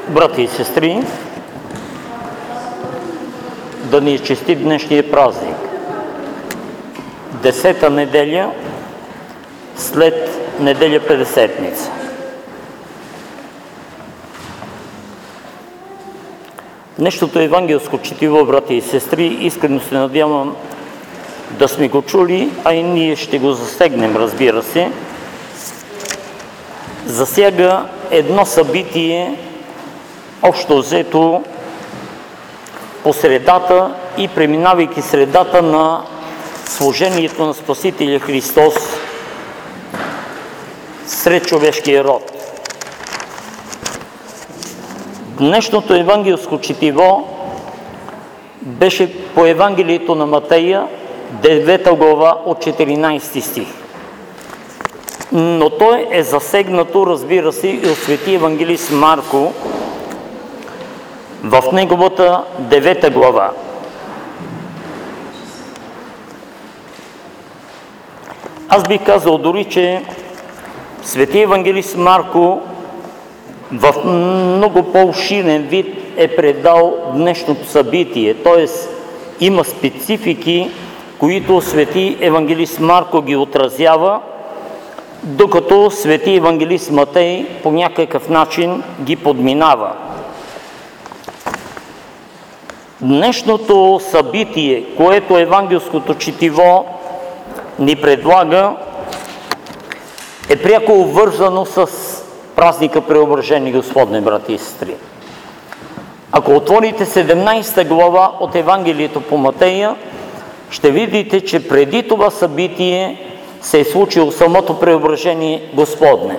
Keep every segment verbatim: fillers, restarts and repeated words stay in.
Брати и сестри, да ни честит днешния празник. Десета неделя след неделя Петдесетница. Днешното евангелско четиво, брати и сестри, искрено се надявам да сме го чули, а и ние ще го засегнем, разбира се. Засяга едно събитие, общо взето по средата и преминавайки средата на служението на Спасителя Христос сред човешкия род. Днешното евангелско четиво беше по Евангелието на Матея, девета глава от четиринайсети стих. Но той е засегнато, разбира се, и от свети евангелист Марко в неговата девета глава. Аз бих казал дори, че свети евангелист Марко в много по-обширен вид е предал днешното събитие, т.е. има специфики, които свети евангелист Марко ги отразява, докато свети евангелист Матей по някакъв начин ги подминава. Днешното събитие, което евангелското четиво ни предлага, е пряко обвързано с празника Преображение Господне, брати и сестри. Ако отворите седемнайсета глава от Евангелието по Матея, ще видите, че преди това събитие се е случило самото Преображение Господне.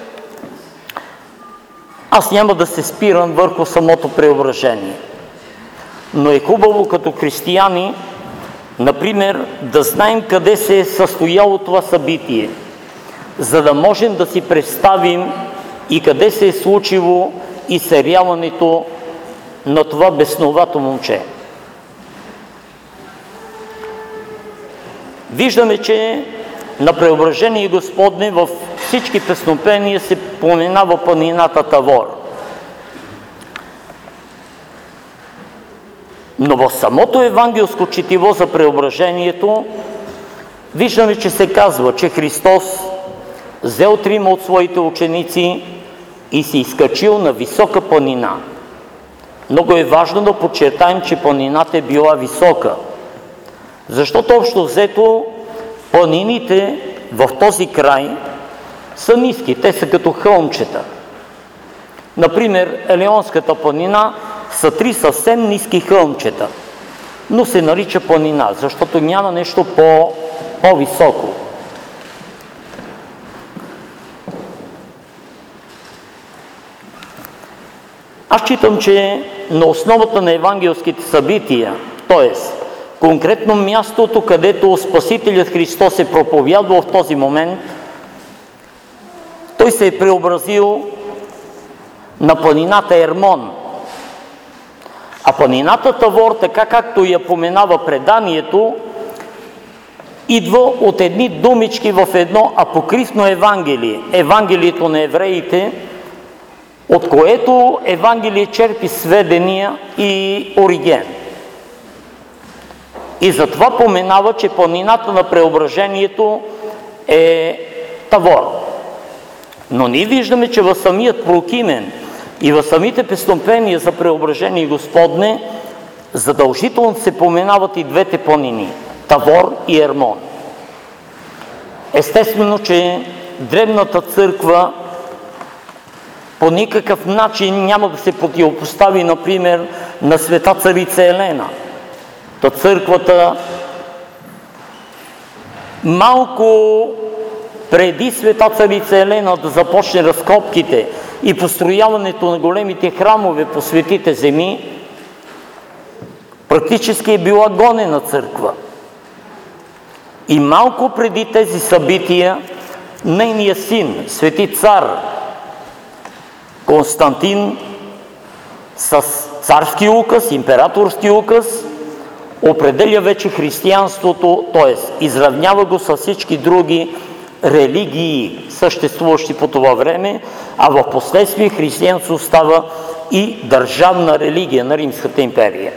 Аз няма да се спирам върху самото преображение, но е хубаво като християни, например, да знаем къде се е състояло това събитие, за да можем да си представим и къде се е случило изцеряването на това безсновато момче. Виждаме, че на Преображение Господне във всички песнопения се споменава планината Тавор. Но в самото евангелско четиво за Преображението виждаме, че се казва, че Христос взел трима от своите ученици и се изкачил на висока планина. Много е важно да подчертаем, че планината е била висока, защото общо взето планините в този край са ниски, те са като хълмчета. Например, Елеонската планина са три съвсем ниски хълмчета, но се нарича планина, защото няма нещо по, по-високо. Аз считам, че на основата на евангелските събития, т.е. конкретно мястото, където Спасителят Христос е проповядвал в този момент, той се е преобразил на планината Ермон. А планината Тавор, така както я поменава преданието, идва от едни думички в едно апокрифно Евангелие, Евангелието на евреите, от което Евангелие черпи сведения и Ориген. И затова поменава, че планината на Преображението е Тавор. Но ние виждаме, че в самият Прокимен и в самите песнопения за Преображение Господне задължително се поменават и двете планини – Тавор и Ермон. Естествено, че древната църква по никакъв начин няма да се противопостави, например, на света царица Елена. Та църквата малко преди света царица Елена да започне разкопките и построяването на големите храмове по светите земи, практически е била гонена църква. И малко преди тези събития, нейният син, свети цар Константин, с царски указ, императорски указ, определя вече християнството, т.е. изравнява го с всички други религии, съществуващи по това време, а в последствие християнството става и държавна религия на Римската империя.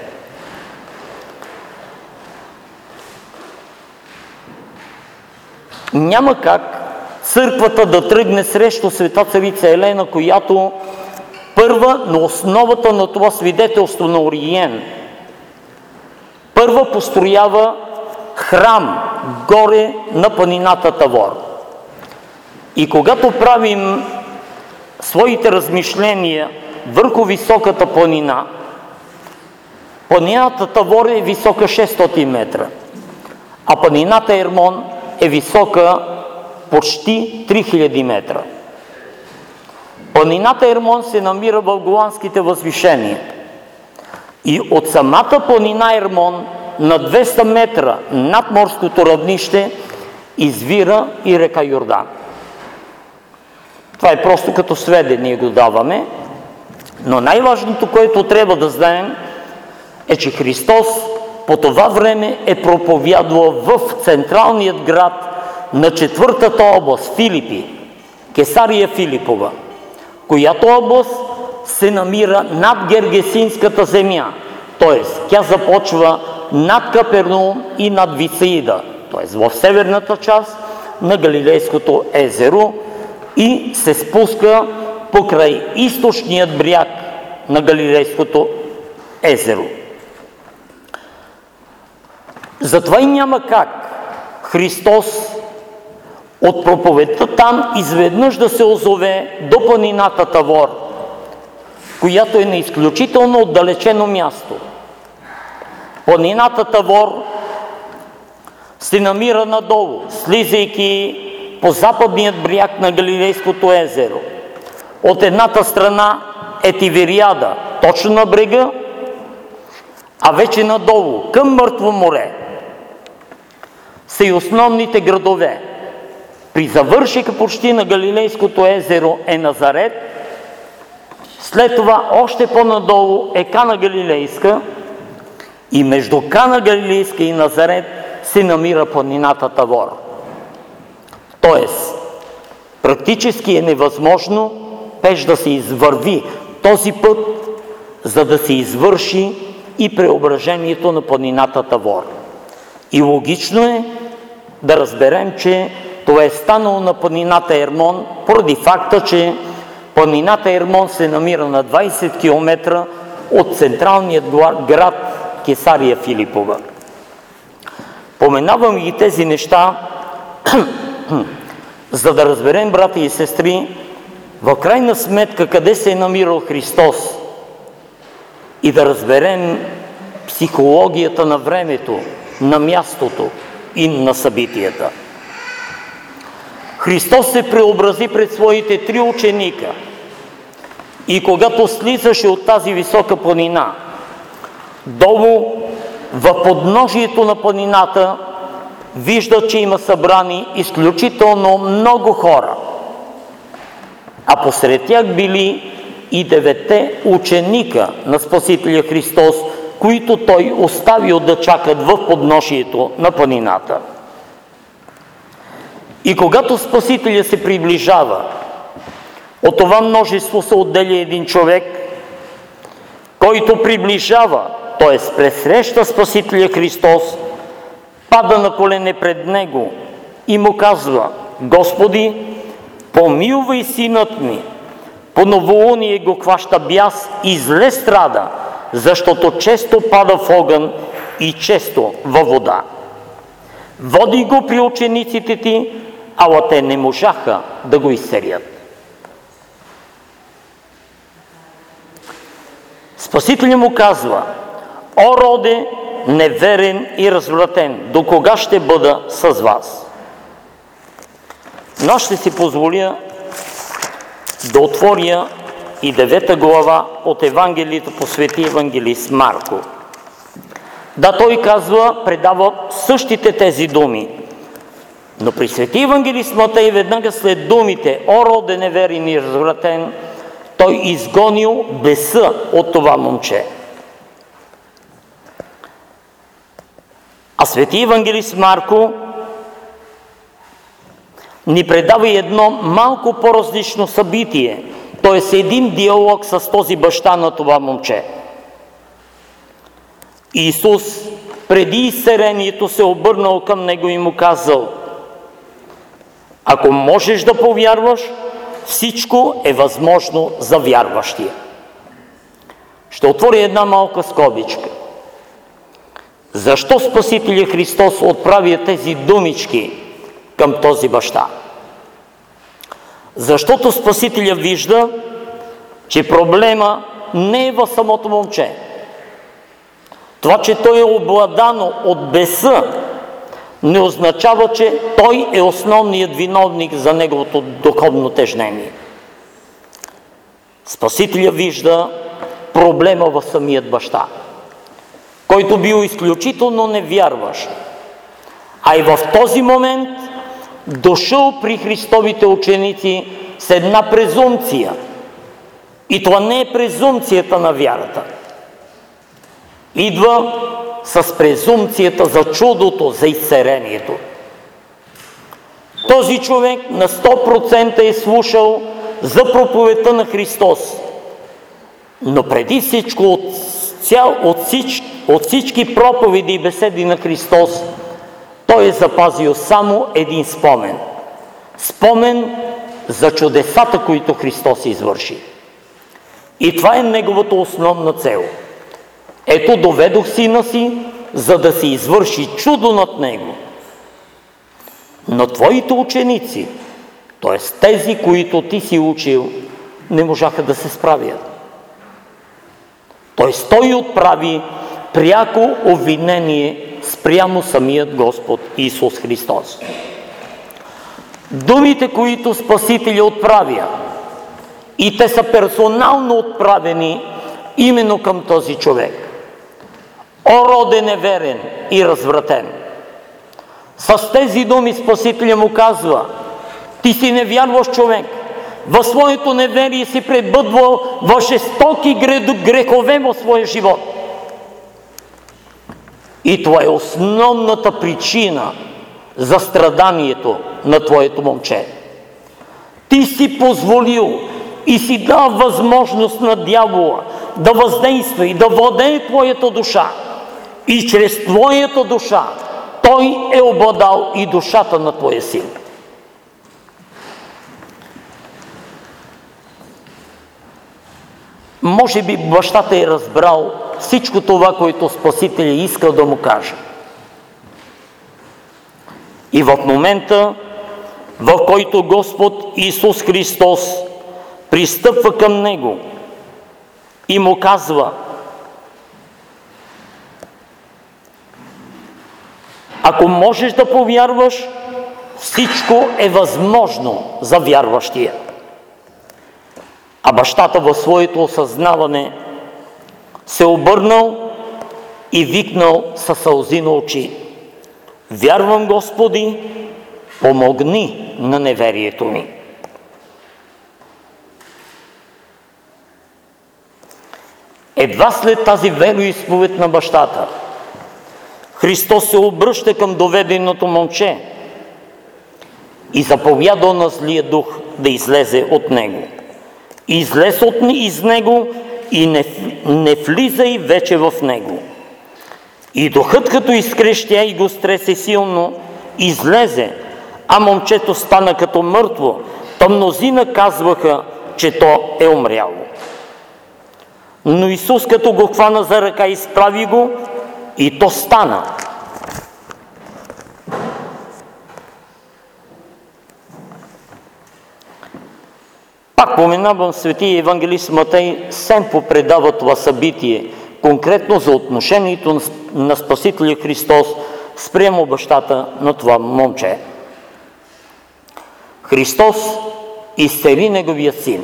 Няма как църквата да тръгне срещу света царица Елена, която първа на основата на това свидетелство на Ориген, първа построява храм горе на планината Тавор. И когато правим своите размишления върху високата планина, планината Тавор е висока шестстотин метра, а планината Ермон е висока почти три хиляди метра. Планината Ермон се намира в Голандските възвишения и от самата планина Ермон на двеста метра над морското равнище извира и река Йордан. Това е просто като сведение го даваме, но най-важното, което трябва да знаем, е, че Христос по това време е проповядвал в централният град на четвъртата област, Филипи, Кесария Филипова, която област се намира над Гергесинската земя, т.е. тя започва над Капернаум и над Висаида, т.е. в северната част на Галилейското езеро и се спуска покрай източният бряг на Галилейското езеро. Затова и няма как Христос от проповедта там изведнъж да се озове до планината Тавор, която е на изключително отдалечено място. Планината Тавор се намира надолу, слизайки по западният бряг на Галилейското езеро. От едната страна е Тивериада, точно на брега, а вече надолу, към Мъртво море, са и основните градове. При завършека почти на Галилейското езеро е Назарет, след това още по-надолу е Кана Галилейска и между Кана Галилейска и Назарет се намира планината Тавор. Тоест, практически е невъзможно пеш да се извърви този път, за да се извърши и преображението на планината Тавор. И логично е да разберем, че това е станало на планината Ермон, поради факта, че планината Ермон се намира на двайсет километра от централният град Кесария Филипова. Поменавам ги тези неща, за да разберем, брати и сестри, в крайна сметка къде се е намирал Христос и да разберем психологията на времето, на мястото и на събитията. Христос се преобрази пред своите три ученика и когато слизаше от тази висока планина, долу в подножието на планината вижда, че има събрани изключително много хора, а посред тях били и деветте ученика на Спасителя Христос, които той оставил да чакат в подножието на планината. И когато Спасителя се приближава, от това множество се отделя един човек, който приближава, т.е. пресреща Спасителя Христос, пада на колене пред него и му казва: Господи, помилвай синът ми, по новолуние го хваща бяс и зле страда, защото често пада в огън и често във вода. Води го при учениците ти, ала те не можаха да го изцелят. Спасителят му казва: О, роде, неверен и развратен, до кога ще бъда с вас? Но ще си позволя да отворя и девета глава от Евангелието по свети евангелист Марко. Да, той казва, предава същите тези думи. Но при свети евангелист Матей веднага след думите "О, роде неверен и развратен", той изгонил беса от това момче. А свети евангелист Марко ни предава и едно малко по-различно събитие т.е. един диалог с този баща на това момче. Исус преди изцелението се обърнал към него и му казал: ако можеш да повярваш, всичко е възможно за вярващия. Ще отворя една малка скобичка. Защо Спасителя Христос отправя тези думички към този баща? Защото Спасителя вижда, че проблема не е в самото момче. Това, че той е обладано от беса, не означава, че той е основният виновник за неговото духовно тежнение. Спасителя вижда проблема в самият баща, който бил изключително невярващ, а и в този момент дошъл при Христовите ученици с една презумпция. И това не е презумпцията на вярата. Идва с презумпцията за чудото, за изцелението. Този човек на сто процента е слушал за проповедта на Христос. Но преди всичко от, цял, от, всич, от всички проповеди и беседи на Христос, той е запазил само един спомен. Спомен за чудесата, които Христос извърши. И това е неговата основна цел. Ето, доведох сина си, за да се извърши чудо над него. Но твоите ученици, т.е. тези, които ти си учил, не можаха да се справят. Т.е. той отправи пряко обвинение спрямо самият Господ Исус Христос. Думите, които Спасителя отправя, и те са персонално отправени именно към този човек. О, роде неверен и развратен! С тези думи Спасителя му казва: ти си невярващ човек, в своето неверие си пребъдвал в жестоки грехове в своя живот. И това е основната причина за страданието на твоето момче. Ти си позволил и си дал възможност на дявола да въздейства и да владее твоята душа. И чрез твоята душа той е обладал и душата на твоя син. Може би бащата е разбрал всичко това, което Спасителя иска да му каже. И в момента, в който Господ Исус Христос пристъпва към него и му казва: ако можеш да повярваш, всичко е възможно за вярващия. А бащата в своето осъзнаване се обърнал и викнал със сълзи на очи: вярвам, Господи, помогни на неверието ми. Едва след тази вероизповед на бащата, Христос се обръща към доведеното момче и заповяда на злия дух да излезе от него. Излез от из него и не, не влизай вече в него. И духът, като изкрещя и го стресе силно, излезе, а момчето стана като мъртво, то мнозина казваха, че то е умряло. Но Исус, като го хвана за ръка, изправи го и то стана. Пак поменавам светия евангелист Матей, Семпо предава това събитие, конкретно за отношението на Спасителя Христос спрямо бащата на това момче. Христос изцели неговия син.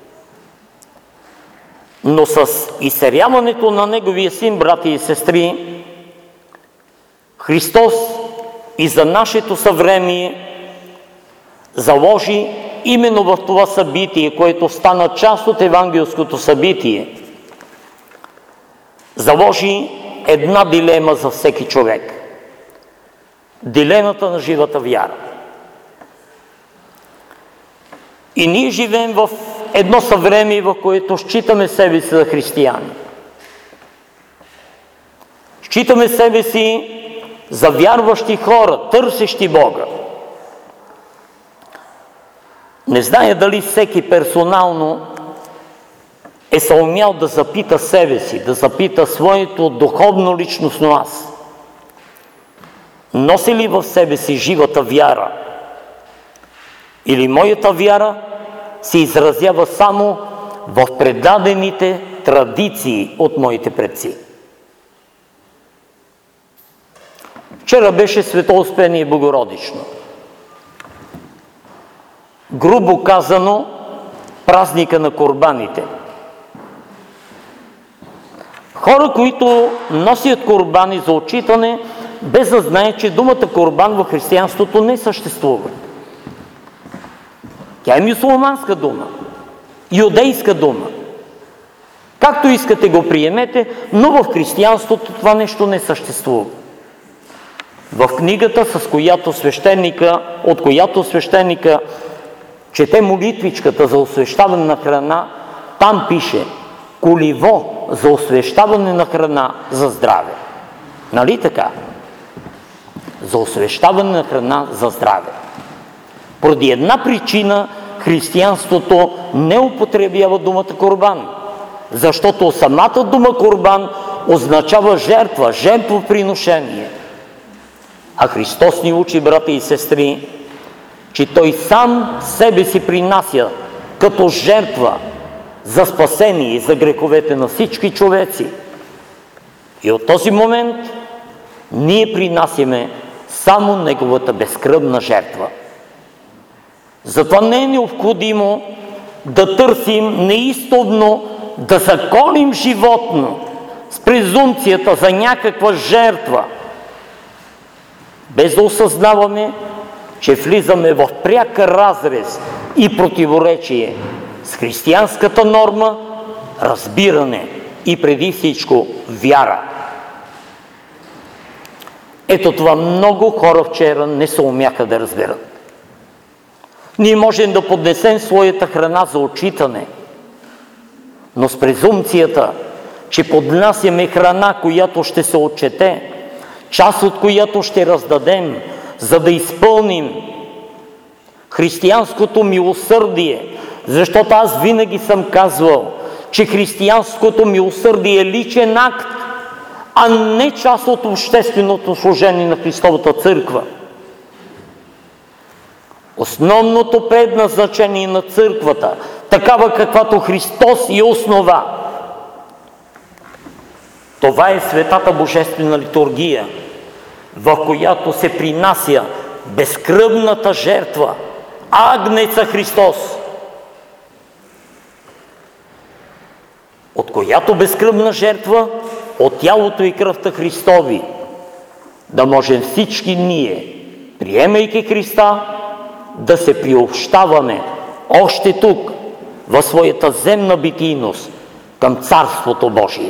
Но с изцеляването на неговия син, брати и сестри, Христос и за нашето съвремие заложи именно в това събитие, което стана част от евангелското събитие, заложи една дилема за всеки човек. Дилемата на живата вяра. И ние живеем в едно съвремие, в което считаме себе си за християни. Считаме себе си за вярващи хора, търсещи Бога. Не зная дали всеки персонално е съумял да запита себе си, да запита своето духовно личностно аз. Носи ли в себе си живата вяра? Или моята вяра се изразява само в предадените традиции от моите предци? Вчера беше Светоуспение Богородично. Грубо казано, празника на курбаните. Хора, които носят курбани за отчитане, без да знаят, че думата курбан в християнството не съществува. Тя е мюсюлманска дума, юдейска дума. Както искате го приемете, но в християнството това нещо не съществува. В книгата, с която свещеника, от която свещеника чете молитвичката за освещаване на храна, там пише коливо за освещаване на храна за здраве. Нали така? За освещаване на храна за здраве. Поради една причина християнството не употребява думата курбан, защото самата дума курбан означава жертва, жертвоприношение. А Христос ни учи, брата и сестри, че Той сам себе си принася като жертва за спасение и за греховете на всички човеци. И от този момент ние принасяме само Неговата безкръвна жертва. Затова не е необходимо да търсим неистовно да заколим животно с презумпцията за някаква жертва, без да осъзнаваме, че влизаме в пряк разрез и противоречие с християнската норма, разбиране и преди всичко вяра. Ето това много хора вчера не се умяха да разберат. Ние можем да поднесем своята храна за отчитане, но с презумпцията, че поднасяме храна, която ще се отчете, част от която ще раздадем, за да изпълним християнското милосърдие, защото аз винаги съм казвал, че християнското милосърдие е личен акт, а не част от общественото служение на Христовата църква. Основното предназначение на църквата, такава каквато Христос я основа, това е светата божествена литургия, в която се принася безкръвната жертва, Агнеца Христос, от която безкръвна жертва, от тялото и кръвта Христови, да можем всички ние, приемайки Христа, да се приобщаваме още тук, в своята земна битийност, към Царството Божие.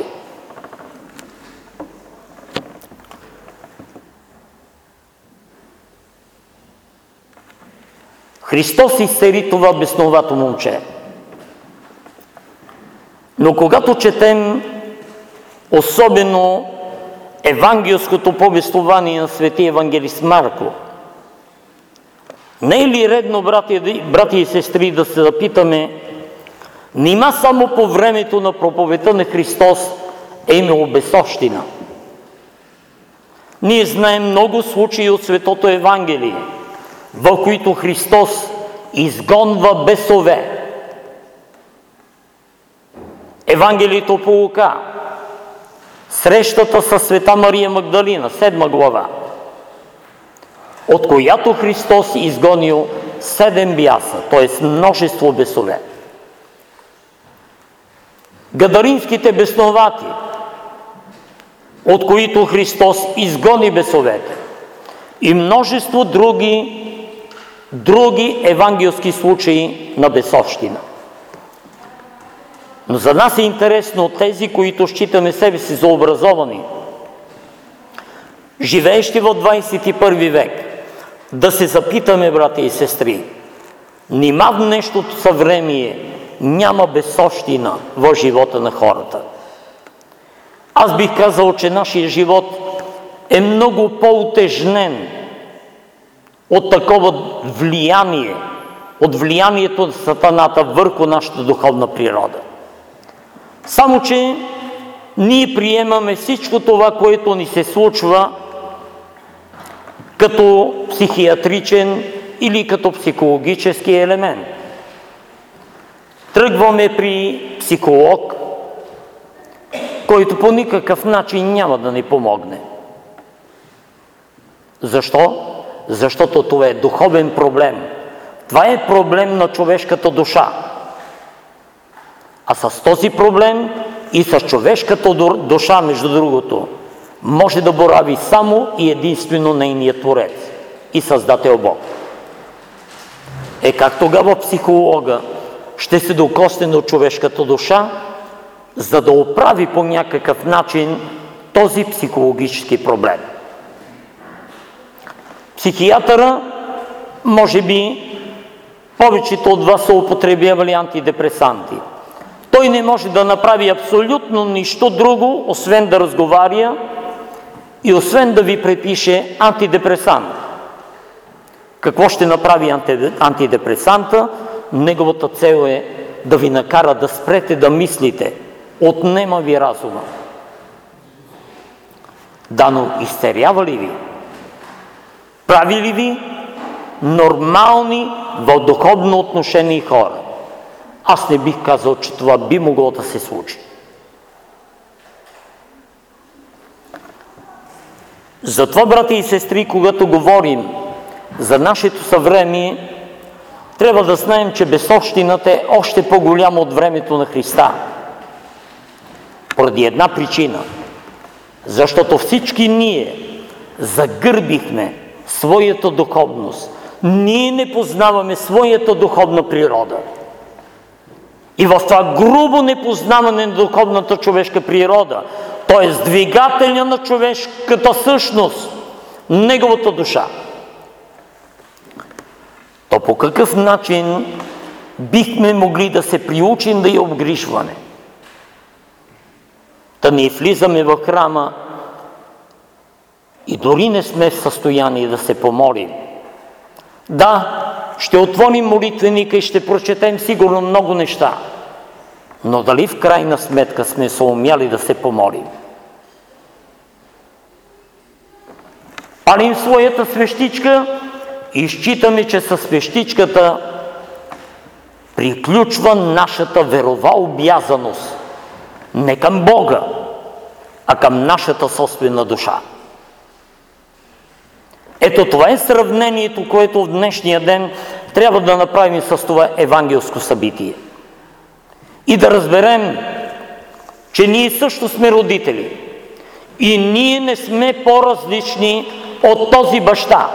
Христос изцели това безновато момче. Но когато четем особено евангелското повествование на светия евангелист Марко, не е ли редно, брати, брати и сестри, да се запитаме, нима само по времето на проповедта на Христос е имало бесовщина? Ние знаем много случаи от Светото Евангелие, в които Христос изгонва бесове. Евангелието по Лука, срещата с света Мария Магдалина, седма глава, от която Христос изгонил седем бяса, т.е. множество бесове. Гадаринските бесновати, от които Христос изгони бесовете, и множество други, други евангелски случаи на бесовщина. Но за нас е интересно от тези, които считаме себе си за образовани, живеещи в двадесет и първи век, да се запитаме, брати и сестри, нима в днешното съвремие няма безсощина в живота на хората. Аз бих казал, че нашия живот е много по-утежнен от такова влияние, от влиянието на сатаната върху нашата духовна природа. Само че ние приемаме всичко това, което ни се случва, като психиатричен или като психологически елемент. Тръгваме при психолог, който по никакъв начин няма да ни помогне. Защо? Защото това е духовен проблем. Това е проблем на човешката душа. А с този проблем и с човешката душа, между другото, може да борави само и единствено нейният Творец и Създател Бог. Е как тогава психолога ще се докосне до човешката душа, за да оправи по някакъв начин този психологически проблем? Психиатъра, може би, повечето от вас са употребявали антидепресанти. Той не може да направи абсолютно нищо друго, освен да разговаря и освен да ви препише антидепресант. Какво ще направи антидепресанта? Неговата цел е да ви накара да спрете да мислите. Отнема ви разума. Да, но изцерява ли ви? Прави ли ви нормални в духовно отношение хора? Аз не бих казал, че това би могло да се случи. Затова, брати и сестри, когато говорим за нашето съвремие, трябва да знаем, че безсощината е още по-голяма от времето на Христа. Поради една причина. Защото всички ние загърбихме своята духовност. Ние не познаваме своята духовна природа. И в това грубо непознаване на духовната човешка природа, т.е. двигателя на човешката същност, неговата душа, то по какъв начин бихме могли да се приучим да я обгрижваме? Да не влизаме в храма и дори не сме в състояние да се помолим. Да, ще отворим молитвеника и ще прочетем сигурно много неща, но дали в крайна сметка сме се умяли да се помолим? Палим своята свещичка и считаме, че със свещичката приключва нашата верова обязаност не към Бога, а към нашата собствена душа. Ето това е сравнението, което в днешния ден трябва да направим с това евангелско събитие. И да разберем, че ние също сме родители. И ние не сме по-различни от този баща.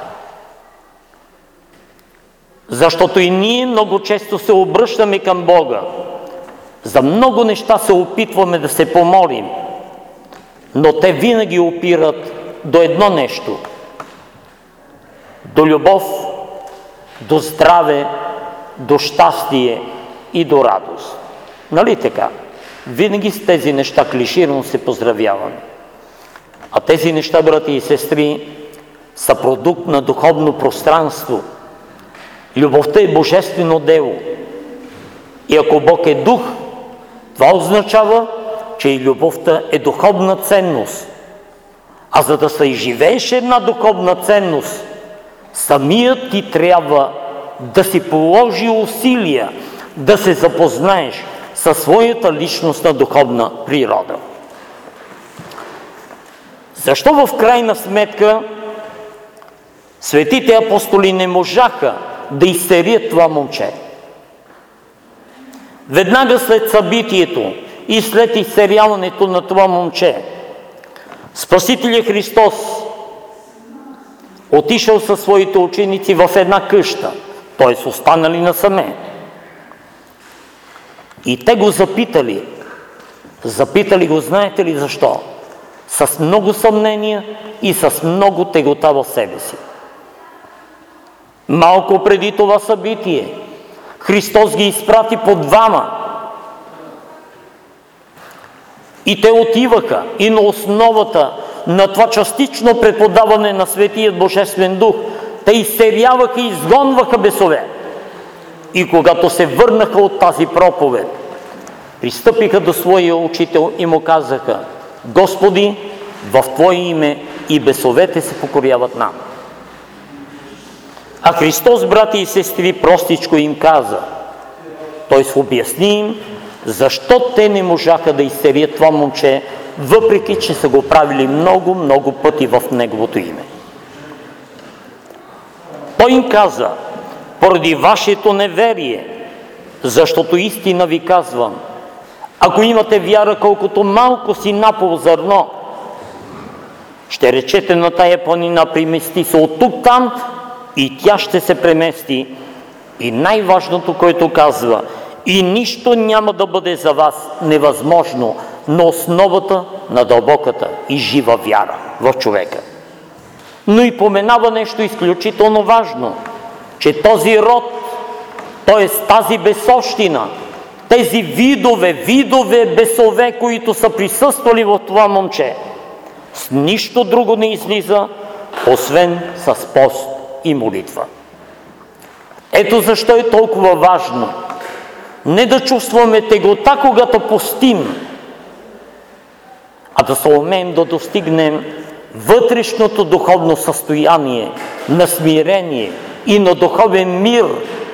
Защото и ние много често се обръщаме към Бога. За много неща се опитваме да се помолим, но те винаги опират до едно нещо – до любов, до здраве, до щастие и до радост. Нали така? Винаги с тези неща клиширано се поздравяваме. А тези неща, брати и сестри, са продукт на духовно пространство. Любовта е божествено дело. И ако Бог е дух, това означава, че и любовта е духовна ценност. А за да се изживееш една духовна ценност, самият ти трябва да си положи усилия да се запознаеш със своята личностна духовна природа. Защо в крайна сметка светите апостоли не можаха да изцерят това момче? Веднага след събитието и след изцеряването на това момче, Спасителя Христос отишъл със своите ученици в една къща, т.е. останали насаме. И те го запитали. Запитали го, знаете ли защо? С много съмнения и с много тегота в себе си. Малко преди това събитие, Христос ги изпрати по двама. И те отиваха и на основата на това частично преподаване на Светият Божествен Дух, те изтеряваха и изгонваха бесове. И когато се върнаха от тази проповед, пристъпиха до своя учител и му казаха: Господи, в Твое име и бесовете се покоряват нам. А Христос, брати и сестри, простичко им каза, т.е. обясни им, защо те не можаха да изтерят това момче, въпреки че са го правили много, много пъти в Неговото име. Той им каза: поради вашето неверие, защото истина ви казвам, ако имате вяра колкото малко синапово зърно, ще речете на тая планина: премести се от тук там, и тя ще се премести. И най-важното, което казва: и нищо няма да бъде за вас невъзможно на основата на дълбоката и жива вяра в човека. Но и поменава нещо изключително важно, че този род, т.е. тази бесовщина, тези видове, видове бесове, които са присъствали в това момче, с нищо друго не излиза, освен с пост и молитва. Ето защо е толкова важно не да чувстваме тегота, когато постим, а да се умеем да достигнем вътрешното духовно състояние на смирение и на духовен мир,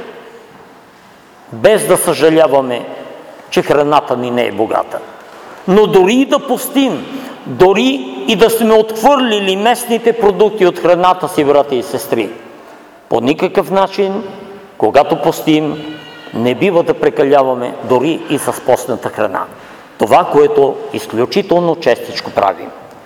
без да съжаляваме, че храната ни не е богата. Но дори и да постим, дори и да сме отхвърлили местните продукти от храната си, брати и сестри, по никакъв начин, когато постим, не бива да прекаляваме дори и с постната храна. Това, което изключително честичко правим.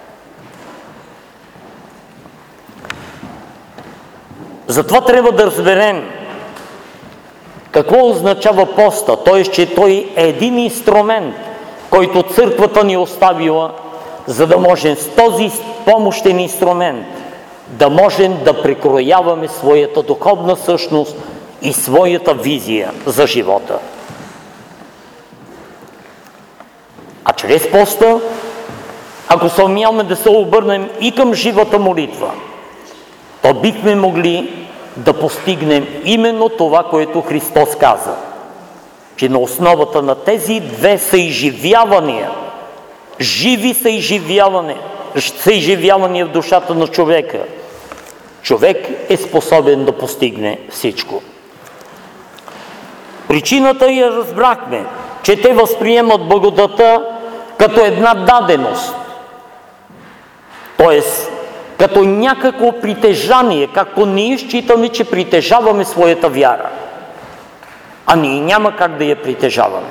Затова трябва да разберем какво означава поста, т.е. че той е един инструмент, който църквата ни оставила, за да можем с този помощен инструмент да можем да прекрояваме своята духовна същност и своята визия за живота. А чрез поста, ако се умяваме да се обърнем и към живата молитва, то бихме могли да постигнем именно това, което Христос каза, че на основата на тези две съизживявания, живи съизживявания, съизживявания в душата на човека, човек е способен да постигне всичко. Причината я разбрахме, че те възприемат благодата като една даденост, т.е. като някакво притежание, както ние считаме, че притежаваме своята вяра. А ние няма как да я притежаваме.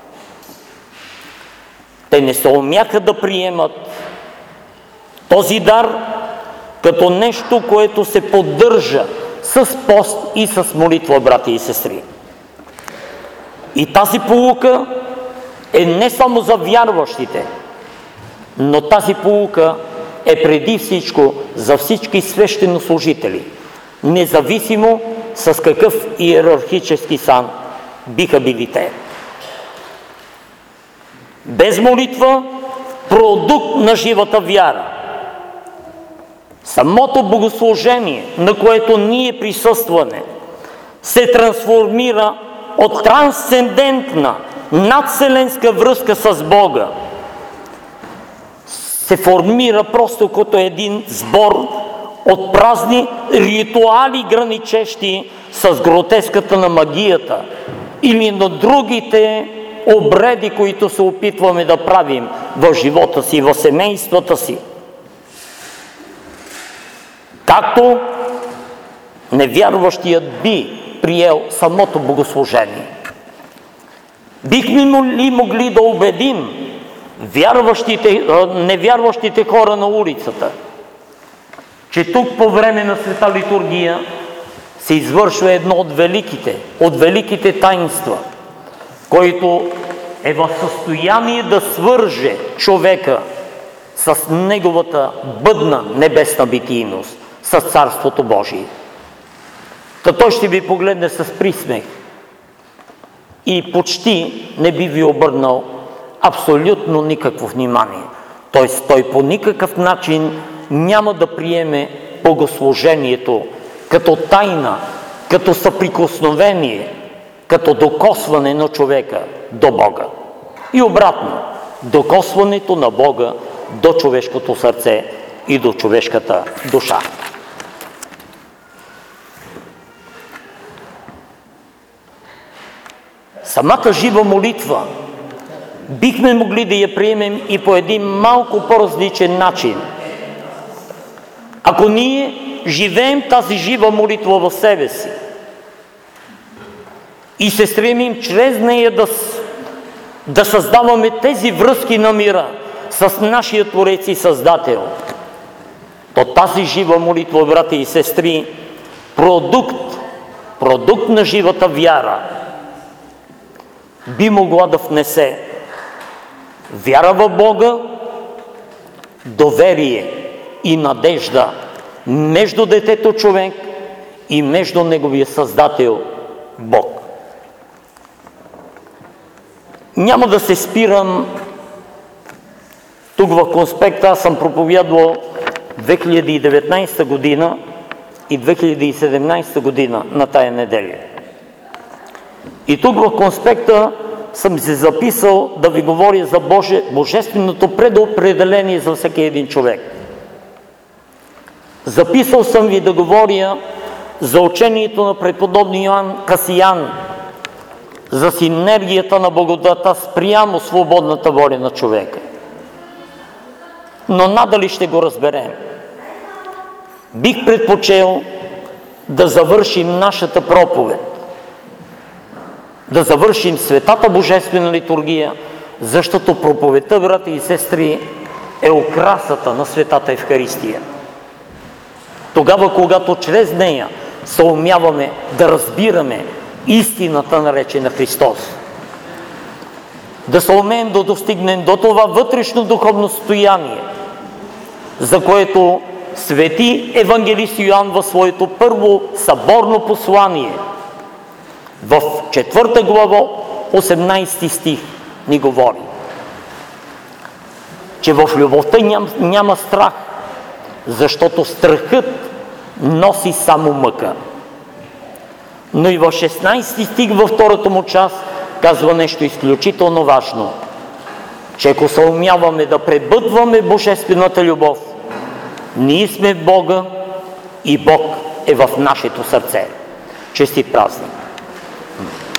Те не се умяха да приемат този дар като нещо, което се поддържа с пост и с молитва, брати и сестри. И тази поука е не само за вярващите, но тази поука е преди всичко за всички свещенослужители, независимо с какъв иерархически сан биха били те. Без молитва, продукт на живата вяра, самото богослужение, на което ние присъстваме, се трансформира от трансцендентна, надвселенска връзка с Бога, се формира просто като един сбор от празни ритуали, граничещи с гротеската на магията или на другите обреди, които се опитваме да правим в живота си, в семействата си. Както невярващият би приел самото богослужение. Бихме ли могли да убедим вярващите, невярващите хора на улицата, че тук по време на света литургия се извършва едно от великите, от великите таинства, който е в състояние да свърже човека с неговата бъдна небесна битийност, с Царството Божие. Та той ще ви погледне с присмех и почти не би ви обърнал абсолютно никакво внимание. Т.е. той по никакъв начин няма да приеме богослужението като тайна, като съприкосновение, като докосване на човека до Бога. И обратно, докосването на Бога до човешкото сърце и до човешката душа. Самата жива молитва бихме могли да я приемем и по един малко по-различен начин. Ако ние живеем тази жива молитва в себе си и се стремим чрез нея да, да създаваме тези връзки на мира с нашия Творец и Създател, то тази жива молитва, брати и сестри, продукт, продукт на живата вяра, би могла да внесе вяра в Бога, доверие и надежда между детето човек и между неговия Създател Бог. Няма да се спирам тук в конспекта, аз съм проповядвал две хиляди и деветнадесета година и две хиляди и седемнадесета година на тая неделя. И тук в конспекта съм се записал да ви говоря за Боже, божественото предопределение за всеки един човек. Записал съм ви да говоря за учението на преподобния Йоан Касиян, за синергията на благодата спрямо свободната воля на човека. Но надали ще го разберем. Бих предпочел да завършим нашата проповед, да завършим светата божествена литургия, защото проповедта, брати и сестри, е украсата на светата Евхаристия. Тогава, когато чрез нея се умяваме да разбираме истината, наречена Христос, да се умеем да достигнем до това вътрешно духовно състояние, за което свети евангелист Йоан в своето първо съборно послание в четвърта глава, осемнадесети стих ни говори, че в любовта няма, няма страх, защото страхът носи само мъка. Но и в шестнадесети стих във втората му част казва нещо изключително важно, че ако се умяваме да пребъдваме божествената любов, ние сме в Бога и Бог е в нашето сърце. Честит празник!